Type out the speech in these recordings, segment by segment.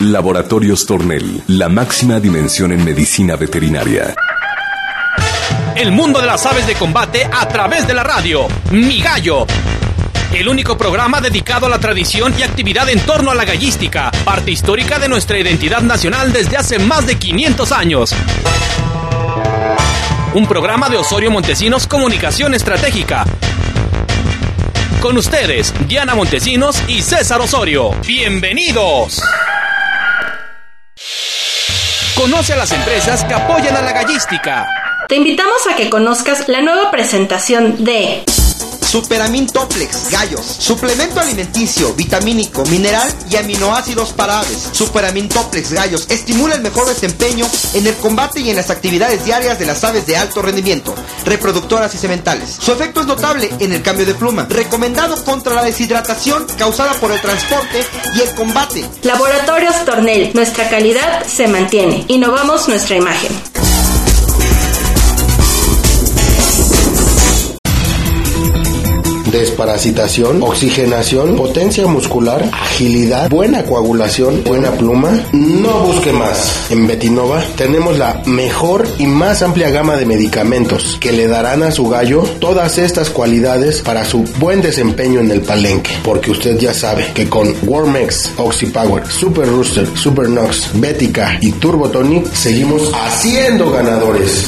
Laboratorios Tornel, la máxima dimensión en medicina veterinaria. El mundo de las aves de combate a través de la radio. Mi Gallo. El único programa dedicado a la tradición y actividad en torno a la gallística, parte histórica de nuestra identidad nacional desde hace más de 500 años. Un programa de Osorio Montesinos Comunicación Estratégica. Con ustedes, Diana Montesinos y César Osorio. ¡Bienvenidos! Conoce a las empresas que apoyan a la gallística. Te invitamos a que conozcas la nueva presentación de Superamin Toplex Gallos, suplemento alimenticio, vitamínico, mineral y aminoácidos para aves. Superamin Toplex Gallos estimula el mejor desempeño en el combate y en las actividades diarias de las aves de alto rendimiento, reproductoras y sementales. Su efecto es notable en el cambio de pluma, recomendado contra la deshidratación causada por el transporte y el combate. Laboratorios Tornel, nuestra calidad se mantiene. Innovamos nuestra imagen. Desparasitación, oxigenación, potencia muscular, agilidad, buena coagulación, buena pluma. No busque más. En Betinova tenemos la mejor y más amplia gama de medicamentos que le darán a su gallo todas estas cualidades para su buen desempeño en el palenque. Porque usted ya sabe que con Wormex, Oxypower, Super Rooster, Super Nox, Bética y Turbo Tonic seguimos haciendo ganadores.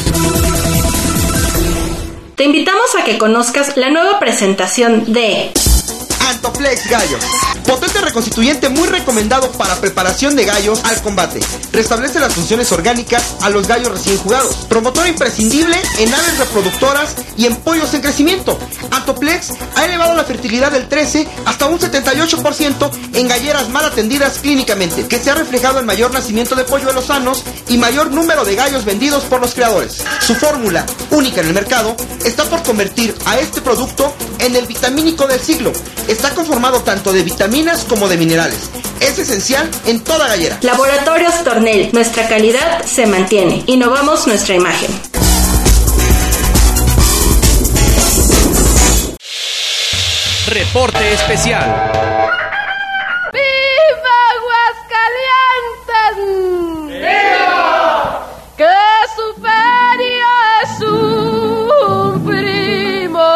Te invitamos a que conozcas la nueva presentación de Antoplex Gallos, potente reconstituyente muy recomendado para preparación de gallos al combate. Restablece las funciones orgánicas a los gallos recién jugados. Promotor imprescindible en aves reproductoras y en pollos en crecimiento. Antoplex ha elevado la fertilidad del 13 hasta un 78% en galleras mal atendidas clínicamente, que se ha reflejado en mayor nacimiento de polluelos sanos y mayor número de gallos vendidos por los criadores. Su fórmula, única en el mercado, está por convertir a este producto en el vitamínico del siglo. Está conformado tanto de vitaminas como de minerales. Es esencial en toda gallera. Laboratorios Tornel, nuestra calidad se mantiene. Innovamos nuestra imagen. Reporte especial. ¡Viva Aguascalientes! ¡Viva! ¡Que su feria es un primor!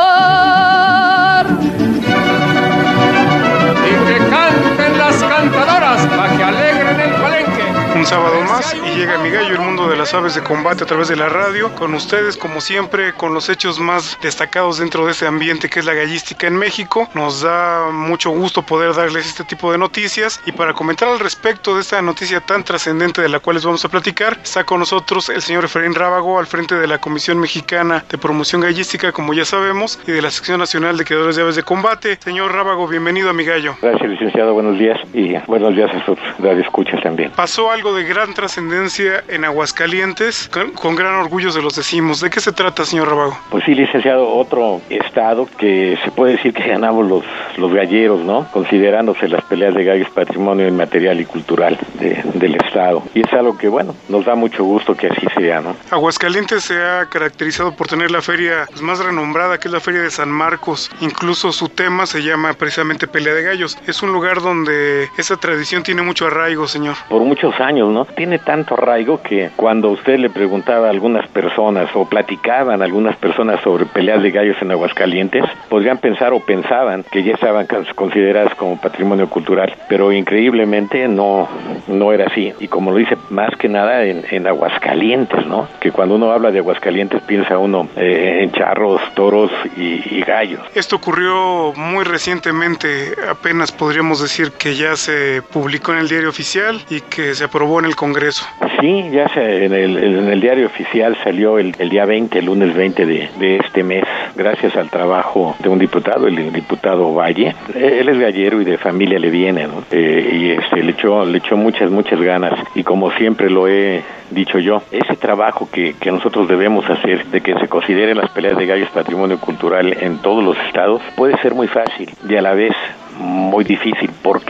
Y que canten las cantadoras para que alegren el palenque. Un sábado más y llega Mi Gallo, el mundo de las aves de combate a través de la radio, con ustedes como siempre, con los hechos más destacados dentro de este ambiente que es la gallística en México. Nos da mucho gusto poder darles este tipo de noticias, y para comentar al respecto de esta noticia tan trascendente de la cual les vamos a platicar, está con nosotros el señor Efraín Rábago, al frente de la Comisión Mexicana de Promoción Gallística, como ya sabemos, y de la Sección Nacional de Criadores de Aves de Combate. Señor Rábago, bienvenido a Mi Gallo. Gracias, licenciado, buenos días, y buenos días a sus radioescuchas también. Pasó algo de gran trascendencia en Aguascalientes, con gran orgullo se los decimos. ¿De qué se trata, señor Rábago? Pues sí, licenciado, otro estado que se puede decir que ganamos los galleros, ¿no? Considerándose las peleas de gallos patrimonio inmaterial y cultural del estado. Y es algo que, bueno, nos da mucho gusto que así sea, ¿no? Aguascalientes se ha caracterizado por tener la feria más renombrada, que es la Feria de San Marcos. Incluso su tema se llama precisamente Pelea de Gallos. Es un lugar donde esa tradición tiene mucho arraigo, señor. Por muchos años, ¿no? Tiene tanto arraigo que cuando usted le preguntaba a algunas personas o platicaban a algunas personas sobre peleas de gallos en Aguascalientes, podrían pensar o pensaban que ya estaban consideradas como patrimonio cultural, pero increíblemente no era así. Y como lo dice, más que nada en Aguascalientes, ¿no? Que cuando uno habla de Aguascalientes piensa uno en charros, toros y gallos. Esto ocurrió muy recientemente, apenas podríamos decir que ya se publicó en el Diario Oficial y que se aprobó en el Congreso. Sí, ya en el Diario Oficial salió el día 20, el lunes 20 de este mes, gracias al trabajo de un diputado, el diputado Valle. Él es gallero y de familia le viene, ¿no? Y le echó muchas ganas, y como siempre lo he dicho yo, ese trabajo que nosotros debemos hacer de que se consideren las peleas de gallos patrimonio cultural en todos los estados puede ser muy fácil y a la vez muy difícil. ¿Por qué?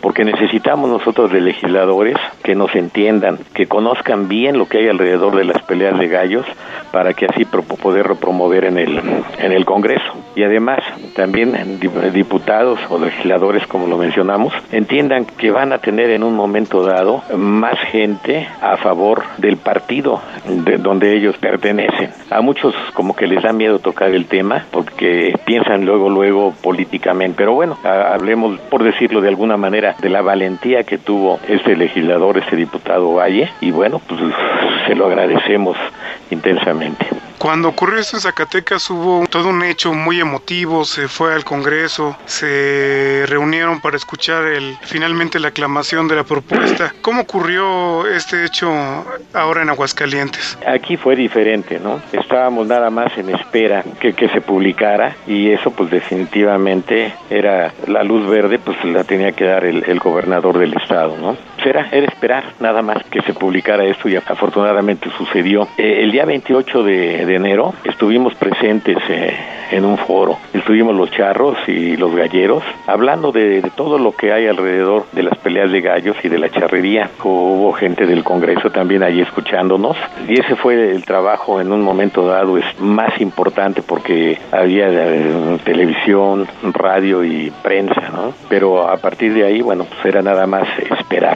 porque necesitamos nosotros de legisladores que nos entiendan, que conozcan bien lo que hay alrededor de las peleas de gallos, para que así poderlo promover en el Congreso. Y además, también diputados o legisladores, como lo mencionamos, entiendan que van a tener en un momento dado más gente a favor del partido donde ellos pertenecen. A muchos como que les da miedo tocar el tema, porque piensan luego políticamente. Pero bueno, hablemos, por decirlo de alguna manera, de la valentía que tuvo este legislador, este diputado Valle, y bueno, pues se lo agradecemos intensamente. Cuando ocurrió esto en Zacatecas hubo todo un hecho muy emotivo, se fue al Congreso, se reunieron para escuchar finalmente la aclamación de la propuesta. ¿Cómo ocurrió este hecho ahora en Aguascalientes? Aquí fue diferente, ¿no? Estábamos nada más en espera que se publicara, y eso pues definitivamente era la luz verde, pues la tenía que dar el gobernador del estado, ¿no? Era esperar nada más que se publicara esto, y afortunadamente sucedió. El día 28 de enero estuvimos presentes en un foro. Estuvimos los charros y los galleros hablando de todo lo que hay alrededor de las peleas de gallos y de la charrería. Hubo gente del Congreso también allí escuchándonos, y ese fue el trabajo en un momento dado es más importante, porque había televisión, radio y prensa, ¿no? Pero a partir de ahí, bueno, pues era nada más esperar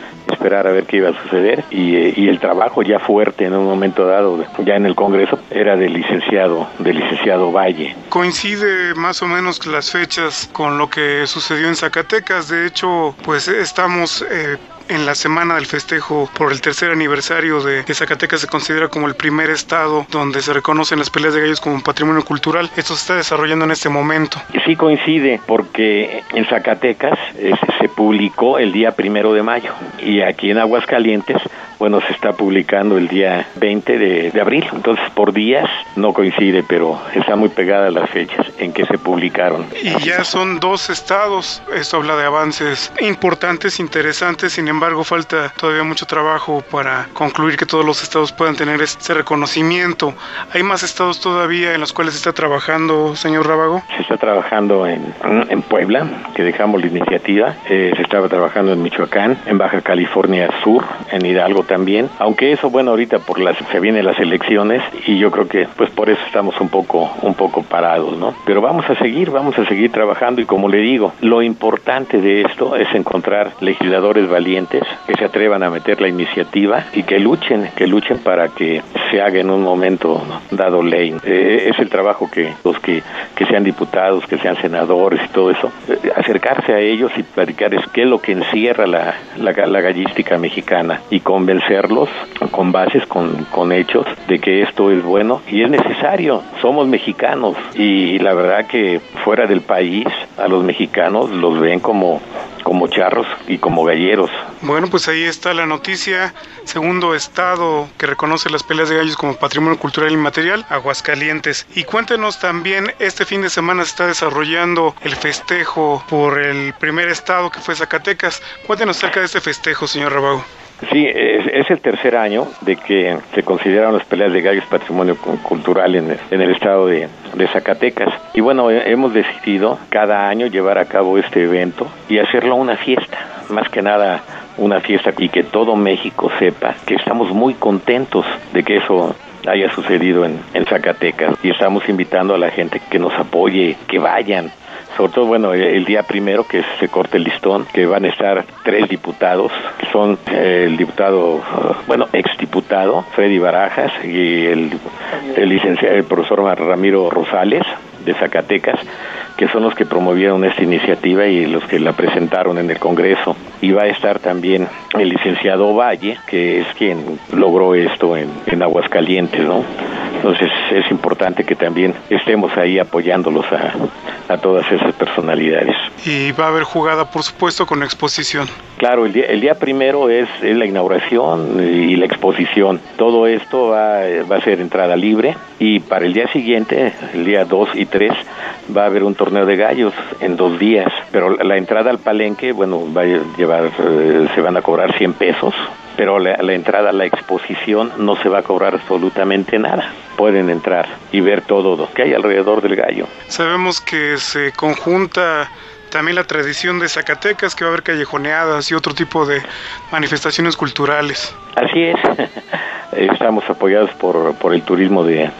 a ver qué iba a suceder, y el trabajo ya fuerte en un momento dado, ya en el Congreso, era del licenciado Valle. Coincide más o menos las fechas con lo que sucedió en Zacatecas. De hecho, pues estamos en la semana del festejo por el tercer aniversario de Zacatecas. Se considera como el primer estado donde se reconocen las peleas de gallos como patrimonio cultural. Esto se está desarrollando en este momento. Sí coincide, porque en Zacatecas se publicó el día 1 de mayo, y aquí en Aguascalientes, bueno, se está publicando el día 20 de abril. Entonces, por días no coincide, pero está muy pegada las fechas en que se publicaron. Y ya son 2 estados. Esto habla de avances importantes, interesantes. Sin embargo, falta todavía mucho trabajo para concluir que todos los estados puedan tener este reconocimiento. ¿Hay más estados todavía en los cuales se está trabajando, señor Rábago? Se está trabajando en Puebla, que dejamos la iniciativa. Se estaba trabajando en Michoacán, en Baja California Sur, en Hidalgo también. Aunque eso, bueno, ahorita se vienen las elecciones, y yo creo que pues por eso estamos un poco parados, ¿no? Pero vamos a seguir trabajando, y como le digo, lo importante de esto es encontrar legisladores valientes que se atrevan a meter la iniciativa y que luchen para que se haga en un momento dado ley. Es el trabajo que los que sean diputados, que sean senadores y todo eso, acercarse a ellos y platicar qué es lo que encierra la gallística mexicana, y convencerlos con bases, con hechos, de que esto es bueno y es necesario. Somos mexicanos, y la verdad que fuera del país a los mexicanos los ven como charros y como galleros. Bueno, pues ahí está la noticia. Segundo estado que reconoce las peleas de gallos como patrimonio cultural inmaterial, Aguascalientes. Y cuéntenos también, este fin de semana se está desarrollando el festejo por el primer estado, que fue Zacatecas. Cuéntenos acerca de este festejo, señor Rábago. Sí, es el tercer año de que se consideraron las peleas de gallos patrimonio cultural en el estado de Zacatecas. Y bueno, hemos decidido cada año llevar a cabo este evento y hacerlo una fiesta, más que nada una fiesta, y que todo México sepa que estamos muy contentos de que eso haya sucedido en Zacatecas, y estamos invitando a la gente que nos apoye, que vayan. Sobre todo, bueno, el día 1, que se corte el listón, que van a estar 3 diputados, que son el diputado, exdiputado Freddy Barajas, y el profesor Ramiro Rosales, de Zacatecas, que son los que promovieron esta iniciativa y los que la presentaron en el Congreso. Y va a estar también el licenciado Valle, que es quien logró esto en Aguascalientes, ¿no? Entonces es importante que también estemos ahí apoyándolos a todas esas personalidades. Y va a haber jugada, por supuesto, con exposición. Claro, el día 1 es la inauguración y la exposición. Todo esto va a ser entrada libre, y para el día siguiente, el día 2 y 3, va a haber un torneo de gallos en 2 días. Pero la entrada al palenque, bueno, va a llevar, se van a cobrar 100 pesos. Pero la entrada a la exposición no se va a cobrar absolutamente nada. Pueden entrar y ver todo lo que hay alrededor del gallo. Sabemos que se conjunta también la tradición de Zacatecas, que va a haber callejoneadas y otro tipo de manifestaciones culturales. Así es. Estamos apoyados por el turismo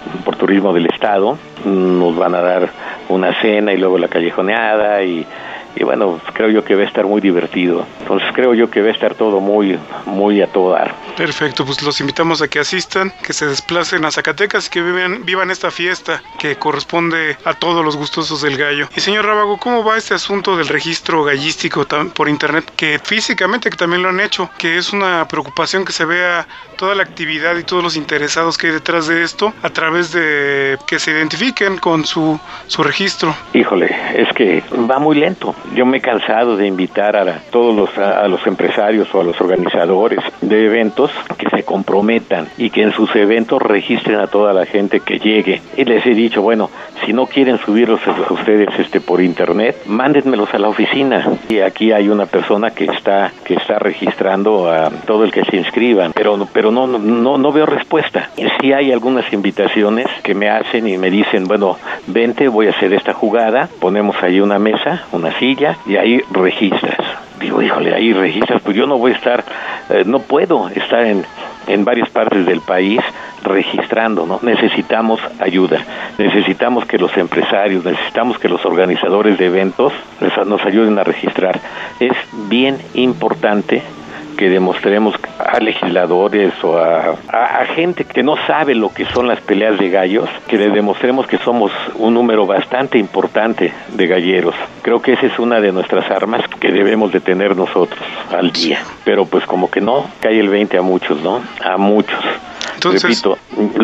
del estado. Nos van a dar una cena y luego la callejoneada y bueno, creo yo que va a estar muy divertido. Entonces creo yo que va a estar todo muy a todo dar. Perfecto, pues los invitamos a que asistan, que se desplacen a Zacatecas y que vivan esta fiesta que corresponde a todos los gustosos del gallo. Y señor Rábago, ¿cómo va este asunto del registro gallístico por internet? Que físicamente que también lo han hecho, que es una preocupación que se vea toda la actividad y todos los interesados que hay detrás de esto a través de que se identifiquen con su registro. Híjole, es que va muy lento. Yo me he cansado de invitar a todos a los empresarios o a los organizadores de eventos que se comprometan y que en sus eventos registren a toda la gente que llegue. Y les he dicho, bueno, si no quieren subirlos a ustedes por internet, mándenmelos a la oficina. Y aquí hay una persona que está registrando a todo el que se inscriban, pero no veo respuesta. Sí hay algunas invitaciones que me hacen y me dicen, bueno, vente, voy a hacer esta jugada, ponemos ahí una mesa, una silla, y ahí registras. Digo, híjole, ahí registras, pues yo no voy a estar, no puedo estar en varias partes del país registrando, ¿no? Necesitamos ayuda, necesitamos que los empresarios, necesitamos que los organizadores de eventos nos ayuden a registrar. Es bien importante que demostremos a legisladores o a gente que no sabe lo que son las peleas de gallos, que les demostremos que somos un número bastante importante de galleros. Creo que esa es una de nuestras armas que debemos de tener nosotros al día. Pero pues como que no, cae el 20 a muchos, ¿no? A muchos. Entonces, repito,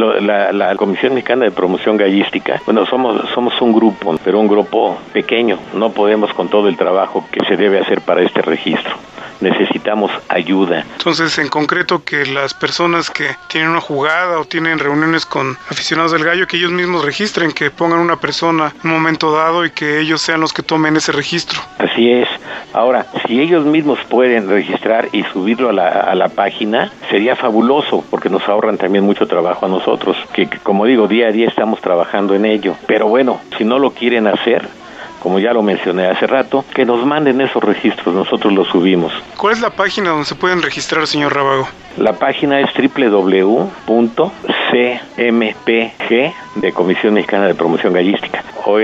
la Comisión Mexicana de Promoción Gallística, bueno, somos un grupo, pero un grupo pequeño. No podemos con todo el trabajo que se debe hacer para este registro. Necesitamos ayuda. Entonces, en concreto, que las personas que tienen una jugada o tienen reuniones con aficionados del gallo, que ellos mismos registren, que pongan una persona en un momento dado y que ellos sean los que tomen ese registro. Así es. Ahora, si ellos mismos pueden registrar y subirlo a la página, sería fabuloso, porque nos ahorran también mucho trabajo a nosotros, que como digo, día a día estamos trabajando en ello. Pero bueno, si no lo quieren hacer, como ya lo mencioné hace rato, que nos manden esos registros, nosotros los subimos. ¿Cuál es la página donde se pueden registrar, señor Rábago? La página es www.cmpg, de Comisión Mexicana de Promoción Gallística,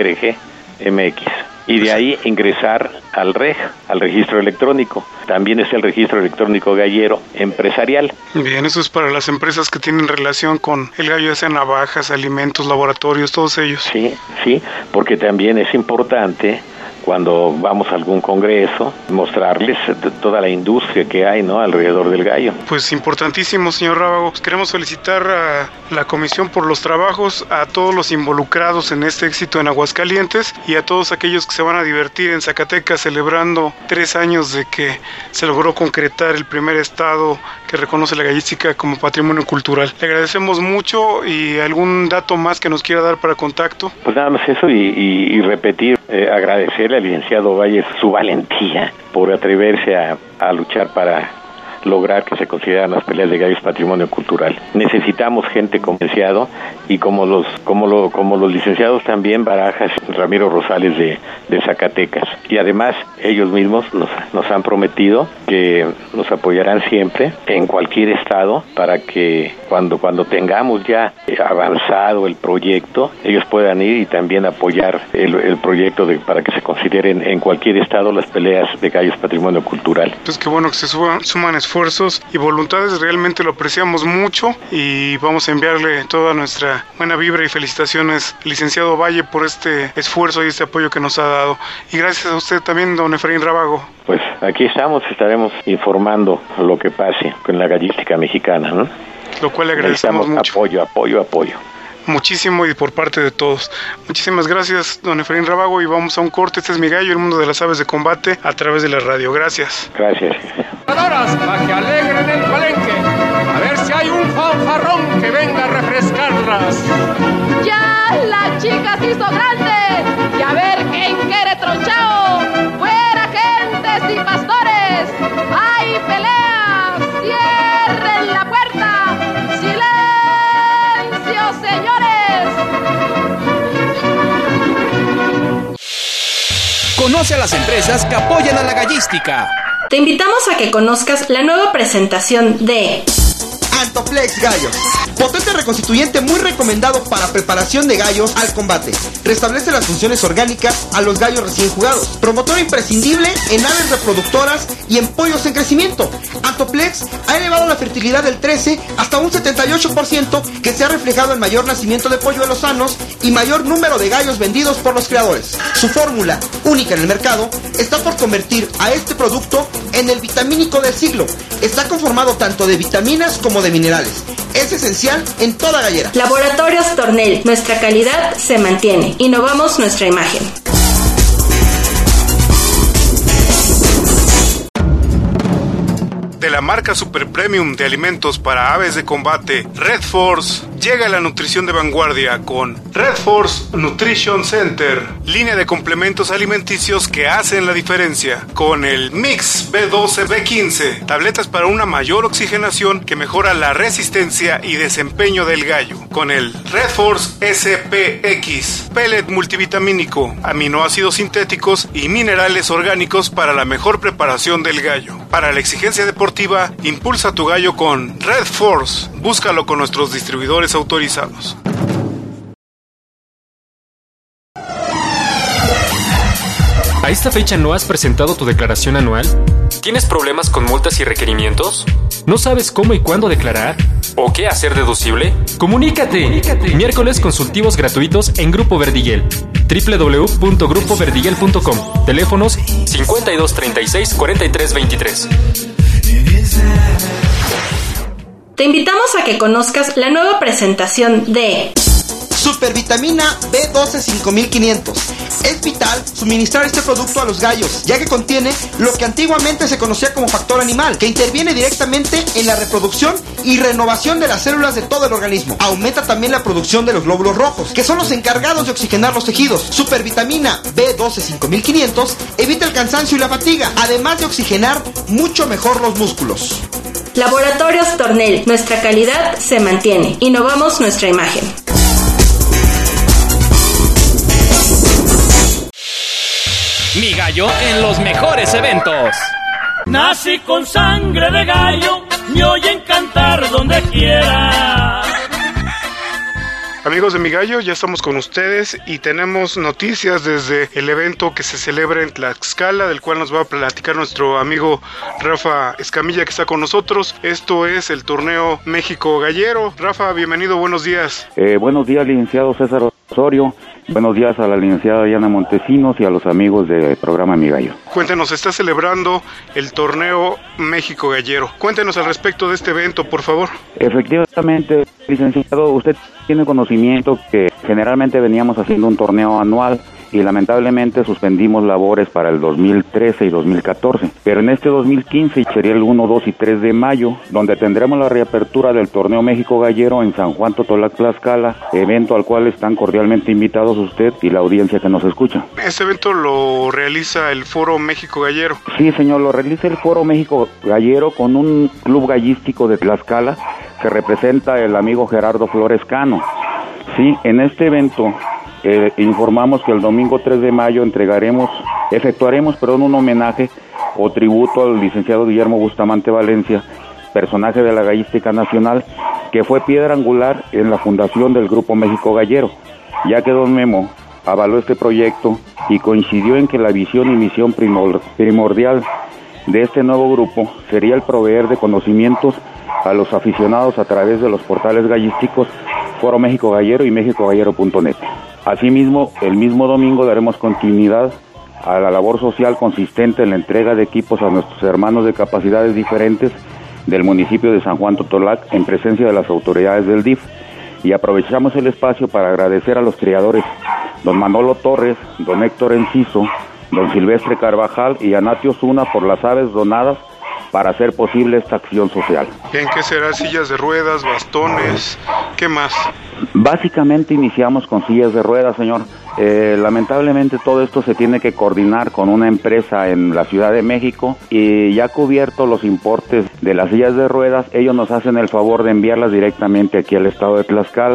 .org.mx. Y de ahí ingresar al registro electrónico. También es el registro electrónico gallero empresarial. Bien, eso es para las empresas que tienen relación con el gallo, ya sean navajas, alimentos, laboratorios, todos ellos. Sí, porque también es importante cuando vamos a algún congreso, mostrarles toda la industria que hay, ¿no?, alrededor del gallo. Pues importantísimo, señor Rábago. Queremos felicitar a la comisión por los trabajos, a todos los involucrados en este éxito en Aguascalientes y a todos aquellos que se van a divertir en Zacatecas celebrando 3 años de que se logró concretar el primer estado que reconoce la gallística como patrimonio cultural. Le agradecemos mucho. ¿Y algún dato más que nos quiera dar para contacto? Pues nada más eso y repetir, agradecerle al licenciado Valle su valentía por atreverse a luchar para lograr que se consideran las peleas de gallos patrimonio cultural. Necesitamos gente convenciado y como los licenciados también Barajas, Ramiro Rosales de Zacatecas. Y además ellos mismos nos han prometido que nos apoyarán siempre en cualquier estado para que cuando tengamos ya avanzado el proyecto, ellos puedan ir y también apoyar el proyecto para que se consideren en cualquier estado las peleas de gallos patrimonio cultural. Pues qué bueno que se suman esfuerzos y voluntades, realmente lo apreciamos mucho y vamos a enviarle toda nuestra buena vibra y felicitaciones, licenciado Valle, por este esfuerzo y este apoyo que nos ha dado. Y gracias a usted también, don Efraín Rábago. Pues aquí estaremos informando lo que pase con la gallística mexicana, ¿no? Lo cual le agradecemos mucho. Apoyo. Muchísimo y por parte de todos. Muchísimas gracias, don Efraín Rábago, y vamos a un corte. Este es Mi Gallo, el mundo de las aves de combate a través de la radio. Gracias. Gracias. Para que alegren el palenque. A ver si hay un fanfarrón que venga a refrescarlas. Ya la chica se hizo grande y a ver quién quiere tronchao. Fuera gentes y pastores. Hay peleas. Cierren la puerta. Silencio, señores. Conoce Conoce a las empresas que apoyan a la gallística. Te invitamos a que conozcas la nueva presentación de Antoplex Gallos. Potente reconstituyente muy recomendado para preparación de gallos al combate. Restablece las funciones orgánicas a los gallos recién jugados. Promotor imprescindible en aves reproductoras y en pollos en crecimiento. Antoplex ha elevado la fertilidad del 13 hasta un 78%, que se ha reflejado en mayor nacimiento de polluelos sanos y mayor número de gallos vendidos por los creadores. Su fórmula, única en el mercado, está por convertir a este producto en el vitamínico del siglo. Está conformado tanto de vitaminas como de minerales. Es esencial en toda gallera. Laboratorios Tornel, nuestra calidad se mantiene. Innovamos nuestra imagen. De la marca Super Premium de alimentos para aves de combate, Red Force, llega la nutrición de vanguardia con Red Force Nutrition Center, línea de complementos alimenticios que hacen la diferencia, con el Mix B12-B15, tabletas para una mayor oxigenación que mejora la resistencia y desempeño del gallo, con el Red Force SPX, pellet multivitamínico, aminoácidos sintéticos y minerales orgánicos para la mejor preparación del gallo. Para la exigencia deportiva, impulsa tu gallo con Red Force. Búscalo con nuestros distribuidores autorizados. ¿A esta fecha no has presentado tu declaración anual? ¿Tienes problemas con multas y requerimientos? ¿No sabes cómo y cuándo declarar? ¿O qué hacer deducible? ¡Comunícate! Miércoles consultivos gratuitos en Grupo Verdiguel. www.grupoverdiguel.com. Teléfonos 5236 4323. Te invitamos a que conozcas la nueva presentación de Supervitamina B12 5500. Es vital suministrar este producto a los gallos, ya que contiene lo que antiguamente se conocía como factor animal, que interviene directamente en la reproducción y renovación de las células de todo el organismo. Aumenta también la producción de los glóbulos rojos, que son los encargados de oxigenar los tejidos. Supervitamina B12 5500 evita el cansancio y la fatiga, además de oxigenar mucho mejor los músculos. Laboratorios Tornel, nuestra calidad se mantiene. Innovamos nuestra imagen. Mi gallo en los mejores eventos. Nací con sangre de gallo, me oyen cantar donde quiera. Amigos de Mi Gallo, ya estamos con ustedes y tenemos noticias desde el evento que se celebra en Tlaxcala, del cual nos va a platicar nuestro amigo Rafa Escamilla, que está con nosotros. Esto es el torneo México Gallero. Rafa, bienvenido, buenos días. Buenos días, licenciado César Osorio. Buenos días a la licenciada Diana Montesinos y a los amigos del programa Mi Gallo. Cuéntenos, está celebrando el torneo México Gallero. Cuéntenos al respecto de este evento, por favor. Efectivamente, licenciado, usted tiene conocimiento que generalmente veníamos haciendo un torneo anual y lamentablemente suspendimos labores para el 2013 y 2014. Pero en este 2015 sería el 1, 2 y 3 de mayo, donde tendremos la reapertura del torneo México Gallero en San Juan Totolac, Tlaxcala, evento al cual están cordialmente invitados usted y la audiencia que nos escucha. ¿Este evento lo realiza el Foro México Gallero? Sí, señor, lo realiza el Foro México Gallero con un club gallístico de Tlaxcala que representa el amigo Gerardo Flores Cano. Sí, en este evento informamos que el domingo 3 de mayo efectuaremos un homenaje o tributo al licenciado Guillermo Bustamante Valencia, personaje de la gallística nacional, que fue piedra angular en la fundación del Grupo México Gallero, ya que don Memo avaló este proyecto y coincidió en que la visión y misión primordial de este nuevo grupo sería el proveer de conocimientos a los aficionados a través de los portales gallísticos Foro México Gallero y mexicogallero.net. Asimismo, el mismo domingo daremos continuidad a la labor social consistente en la entrega de equipos a nuestros hermanos de capacidades diferentes del municipio de San Juan Totolac en presencia de las autoridades del DIF. Y aprovechamos el espacio para agradecer a los criadores don Manolo Torres, don Héctor Enciso, don Silvestre Carvajal y Anatio Zuna por las aves donadas para hacer posible esta acción social. ¿En qué será? ¿Sillas de ruedas, bastones? ¿Qué más? Básicamente iniciamos con sillas de ruedas, señor. Lamentablemente todo esto se tiene que coordinar con una empresa en la Ciudad de México y ya cubierto los importes de las sillas de ruedas, ellos nos hacen el favor de enviarlas directamente aquí al estado de Tlaxcala.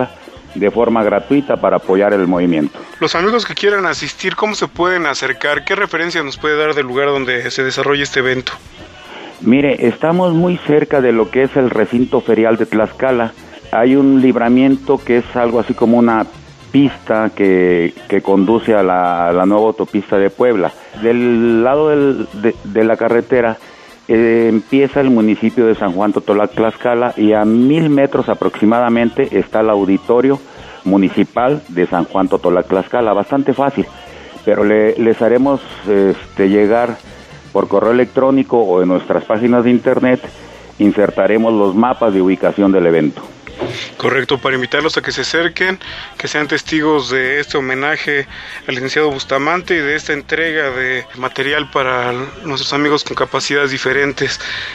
de forma gratuita para apoyar el movimiento. Los amigos que quieran asistir, ¿cómo se pueden acercar? ¿Qué referencia nos puede dar del lugar donde se desarrolla este evento? Mire, estamos muy cerca de lo que es el recinto ferial de Tlaxcala. Hay un libramiento que es algo así como una pista que conduce a la nueva autopista de Puebla. Del lado de la carretera empieza el municipio de San Juan Totolac, Tlaxcala, y a 1000 metros aproximadamente está el auditorio municipal de San Juan Totolac, Tlaxcala. Bastante fácil, pero les haremos llegar por correo electrónico o en nuestras páginas de internet, insertaremos los mapas de ubicación del evento. Correcto, para invitarlos a que se acerquen, que sean testigos de este homenaje al licenciado Bustamante y de esta entrega de material para nuestros amigos con capacidades diferentes.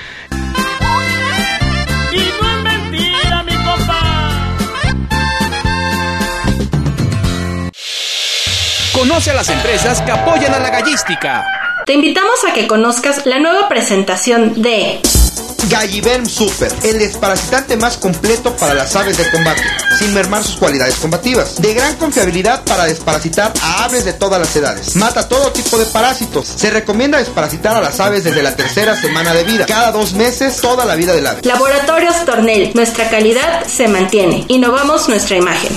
Y no es mentira, mi compa. Conoce a las empresas que apoyan a la gallística. Te invitamos a que conozcas la nueva presentación de Galliverm Super, el desparasitante más completo para las aves de combate, sin mermar sus cualidades combativas. De gran confiabilidad para desparasitar a aves de todas las edades. Mata todo tipo de parásitos. Se recomienda desparasitar a las aves desde la 3ª semana de vida. Cada 2 meses, toda la vida del ave. Laboratorios Tornel, nuestra calidad se mantiene. Innovamos nuestra imagen.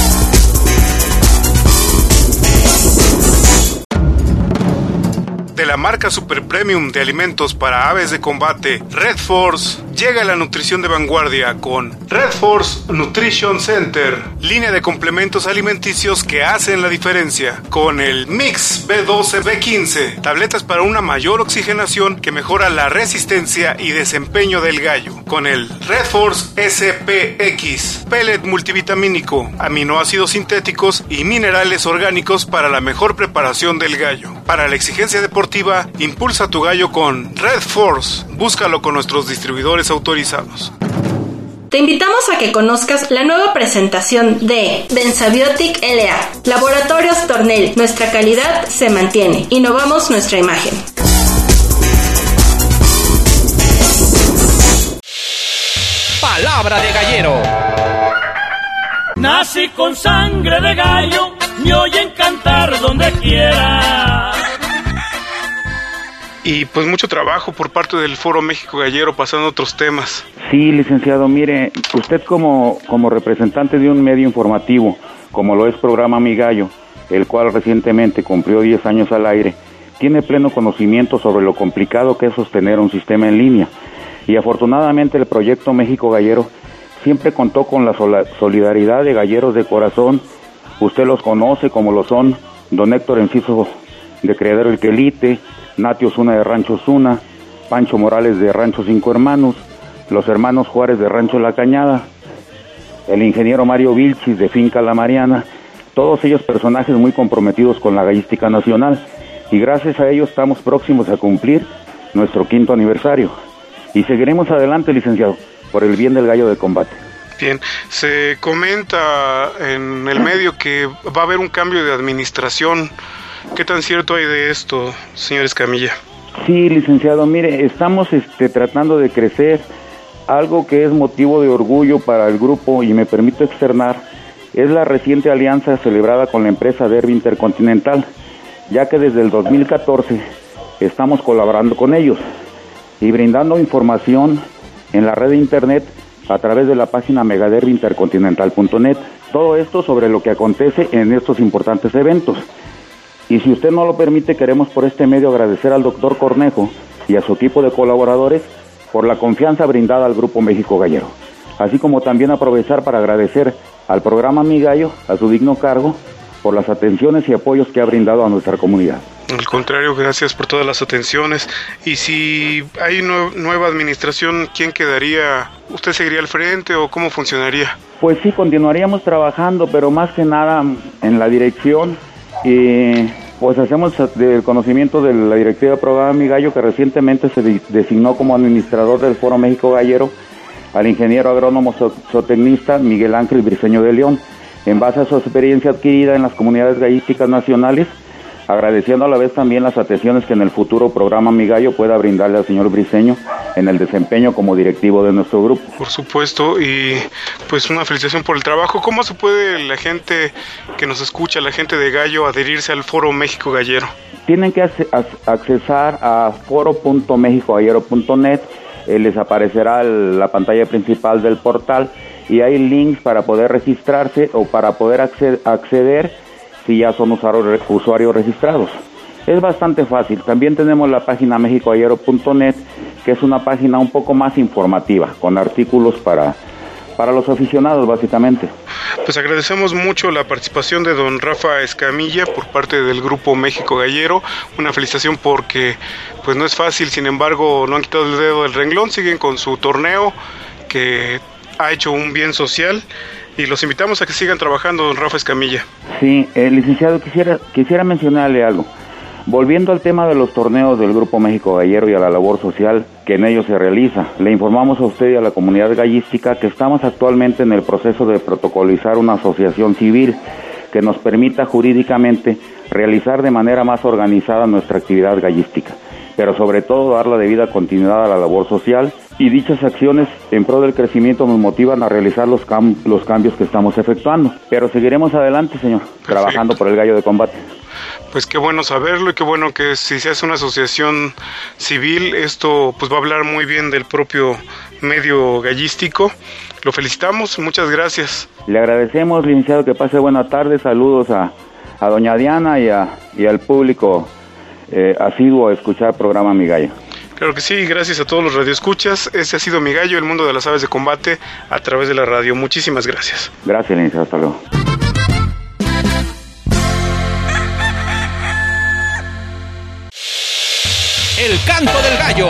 De la marca Super Premium de alimentos para aves de combate, Red Force, llega la nutrición de vanguardia con Red Force Nutrition Center, línea de complementos alimenticios que hacen la diferencia, con el Mix B12-B15, tabletas para una mayor oxigenación que mejora la resistencia y desempeño del gallo, con el Red Force SPX, pellet multivitamínico, aminoácidos sintéticos y minerales orgánicos para la mejor preparación del gallo. Para la exigencia deportiva, impulsa tu gallo con Red Force. Búscalo con nuestros distribuidores autorizados. Te invitamos a que conozcas la nueva presentación de Benzabiotic LA. Laboratorios Tornel, nuestra calidad se mantiene. Innovamos nuestra imagen. Palabra de gallero. Nací con sangre de gallo, me oyen cantar donde quiera. Y pues mucho trabajo por parte del Foro México Gallero, pasando a otros temas. Sí, licenciado, mire, usted como representante de un medio informativo, como lo es Programa Mi Gallo, el cual recientemente cumplió 10 años al aire, tiene pleno conocimiento sobre lo complicado que es sostener un sistema en línea. Y afortunadamente el Proyecto México Gallero siempre contó con la solidaridad de galleros de corazón. Usted los conoce como lo son don Héctor Enciso de Criadero El Quelite, Nati Osuna de Rancho Osuna, Pancho Morales de Rancho Cinco Hermanos, los hermanos Juárez de Rancho La Cañada, el ingeniero Mario Vilchis de Finca La Mariana, todos ellos personajes muy comprometidos con la gallística nacional, y gracias a ellos estamos próximos a cumplir nuestro 5º aniversario. Y seguiremos adelante, licenciado, por el bien del gallo de combate. Bien, se comenta en el medio que va a haber un cambio de administración. ¿Qué tan cierto hay de esto, señor Escamilla? Sí, licenciado, mire, estamos tratando de crecer. Algo que es motivo de orgullo para el grupo, y me permito externar, es la reciente alianza celebrada con la empresa Derby Intercontinental, ya que desde el 2014 estamos colaborando con ellos y brindando información en la red de internet a través de la página megaderbyintercontinental.net. Todo esto sobre lo que acontece en estos importantes eventos. Y si usted no lo permite, queremos por este medio agradecer al doctor Cornejo y a su equipo de colaboradores por la confianza brindada al Grupo México Gallero, así como también aprovechar para agradecer al programa Mi Gallo, a su digno cargo, por las atenciones y apoyos que ha brindado a nuestra comunidad. Al contrario, gracias por todas las atenciones. Y si hay nueva administración, ¿quién quedaría? ¿Usted seguiría al frente o cómo funcionaría? Pues sí, continuaríamos trabajando, pero más que nada en la dirección. Y pues hacemos del conocimiento de la directiva del programa Mi Gallo, que recientemente se designó como administrador del Foro México Gallero al ingeniero agrónomo zootecnista Miguel Ángel Briceño de León, en base a su experiencia adquirida en las comunidades gallísticas nacionales, agradeciendo a la vez también las atenciones que en el futuro programa Mi Gallo pueda brindarle al señor Briceño en el desempeño como directivo de nuestro grupo. Por supuesto, y pues una felicitación por el trabajo. ¿Cómo se puede la gente que nos escucha, la gente de Gallo, adherirse al Foro México Gallero? Tienen que accesar a foro.mexicogallero.net, les aparecerá la pantalla principal del portal y hay links para poder registrarse o para poder acceder si ya son usuarios registrados. Es bastante fácil. También tenemos la página mexicogallero.net, que es una página un poco más informativa, con artículos para los aficionados, básicamente. Pues agradecemos mucho la participación de don Rafa Escamilla por parte del Grupo México Gallero. Una felicitación porque pues no es fácil, sin embargo no han quitado el dedo del renglón, siguen con su torneo que ha hecho un bien social y los invitamos a que sigan trabajando, don Rafa Escamilla. Sí, licenciado, quisiera mencionarle algo. Volviendo al tema de los torneos del Grupo México Gallero y a la labor social que en ellos se realiza, le informamos a usted y a la comunidad gallística que estamos actualmente en el proceso de protocolizar una asociación civil que nos permita jurídicamente realizar de manera más organizada nuestra actividad gallística, pero sobre todo dar la debida continuidad a la labor social, y dichas acciones en pro del crecimiento nos motivan a realizar los cambios que estamos efectuando. Pero seguiremos adelante, señor, trabajando por el gallo de combate. Pues qué bueno saberlo y qué bueno que si se hace una asociación civil, esto pues va a hablar muy bien del propio medio gallístico. Lo felicitamos, muchas gracias. Le agradecemos, licenciado, que pase buena tarde. Saludos a doña Diana y al público asiduo a escuchar el programa Mi Gallo. Claro que sí, gracias a todos los radioescuchas. Este ha sido Mi Gallo, el mundo de las aves de combate a través de la radio. Muchísimas gracias. Gracias, licenciado, hasta luego. El canto del gallo.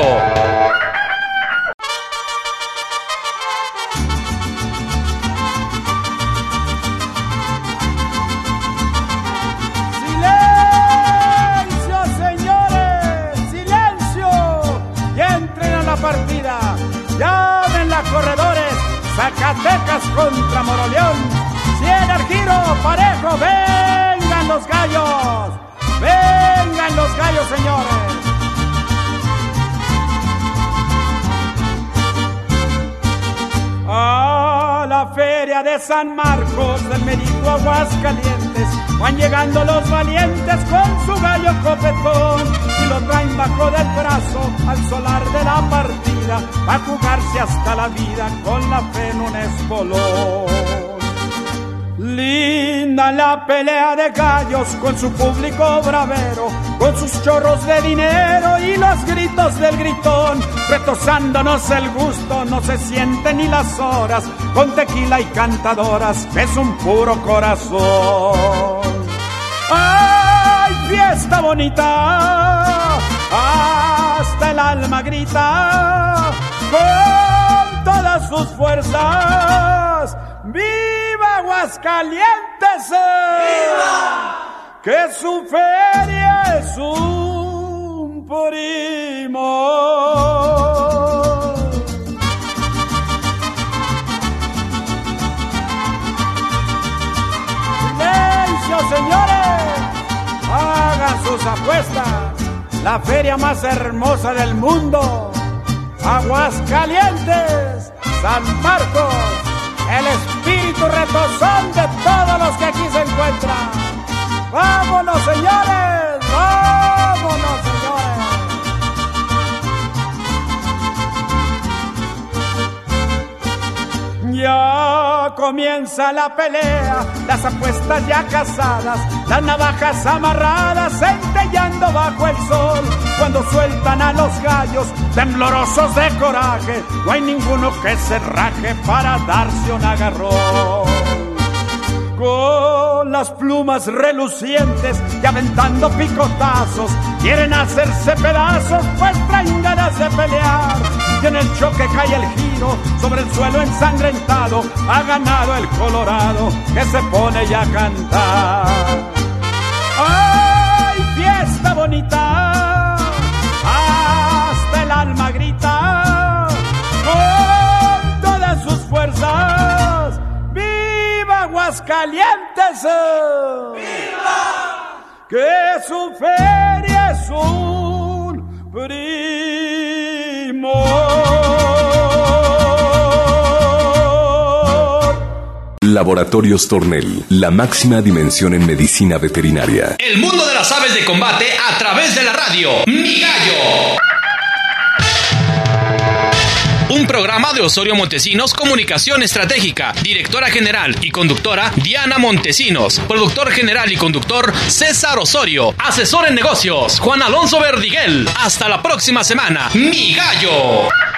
¡Silencio, señores! ¡Silencio! Ya entren a la partida. Llámenla, corredores. Zacatecas contra Moroleón. 100 al giro, parejo. ¡Vengan los gallos! ¡Vengan los gallos, señores! A la feria de San Marcos del Mérito, Aguascalientes, van llegando los valientes con su gallo copetón y lo traen bajo del brazo al solar de la partida, a jugarse hasta la vida con la fe en un espolón. Linda la pelea de gallos con su público bravero, con sus chorros de dinero y los gritos del gritón, retosándonos el gusto, no se sienten ni las horas, con tequila y cantadoras, que es un puro corazón. ¡Ay, fiesta bonita! Hasta el alma grita, con todas sus fuerzas, ¡viva Aguascalientes! ¡Viva! Que su feria es un primo. ¡Silencio, señores! Hagan sus apuestas. La feria más hermosa del mundo, Aguascalientes, San Marcos, el espíritu retozón de todos los que aquí se encuentran. ¡Vámonos, señores! ¡Vámonos, señores! Ya comienza la pelea, las apuestas ya casadas, las navajas amarradas, centellando bajo el sol. Cuando sueltan a los gallos, temblorosos de coraje, no hay ninguno que se raje para darse un agarrón. Con las plumas relucientes y aventando picotazos, quieren hacerse pedazos, pues traen ganas de pelear. Y en el choque cae el giro sobre el suelo ensangrentado, ha ganado el Colorado, que se pone ya a cantar. ¡Ay, fiesta bonita! Hasta el alma grita, con todas sus fuerzas, ¡viva Aguascalientes! ¡Viva! Que su feria es un primo. Laboratorios Tornel, la máxima dimensión en medicina veterinaria. El mundo de las aves de combate a través de la radio. Mi Gallo. Un programa de Osorio Montesinos Comunicación Estratégica. Directora general y conductora Diana Montesinos. Productor general y conductor César Osorio. Asesor en negocios Juan Alonso Verdiguel. Hasta la próxima semana. Mi Gallo.